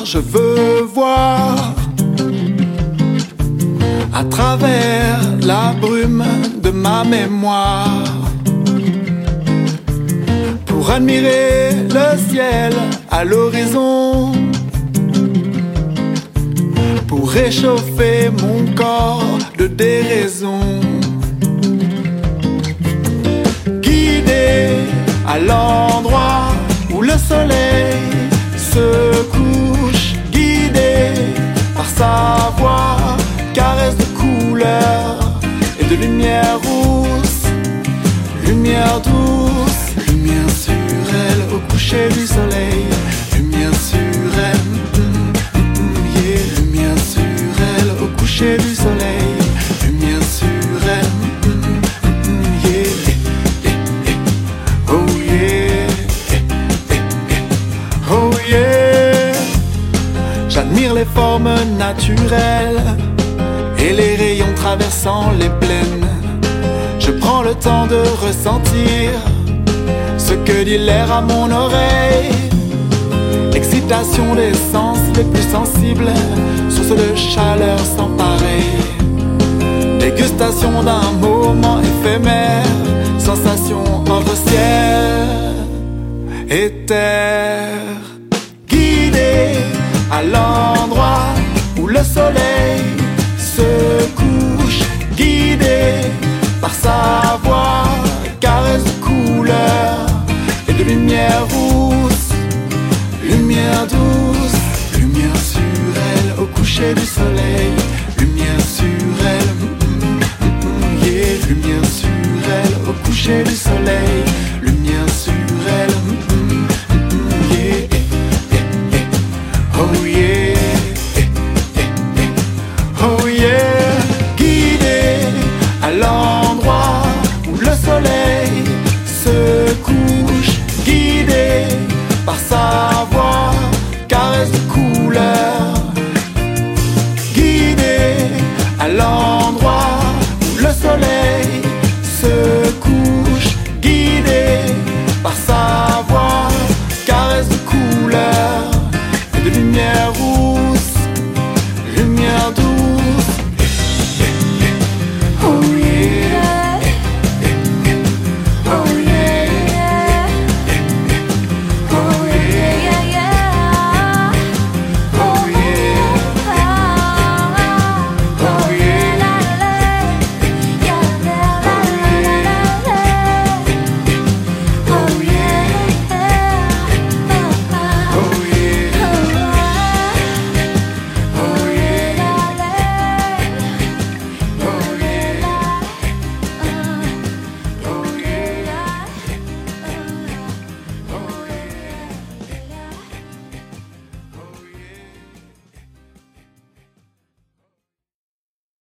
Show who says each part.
Speaker 1: je veux voir à travers la brume de ma mémoire, pour admirer le ciel à l'horizon, pour réchauffer mon corps de déraison. Guidé à l'endroit où le soleil se couche, guidé par sa voix, caresse de couleurs et de lumière rousse, lumière douce, lumière sur elle au coucher du soleil, lumière sur elle, yeah, lumière sur elle au coucher du soleil, lumière sur elle, yeah, oh yeah, oh yeah. J'admire les formes naturelles et les rayons traversant les plaines. Je prends le temps de ressentir ce que dit l'air à mon oreille. Excitation des sens les plus sensibles, source de chaleur sans pareil. Dégustation d'un moment éphémère, sensation entre ciel et terre. Guidé à l'endroit où le soleil se couche, guidé par sa voix, caresse de couleurs et de lumière rousse, lumière douce, lumière sur elle au coucher du soleil,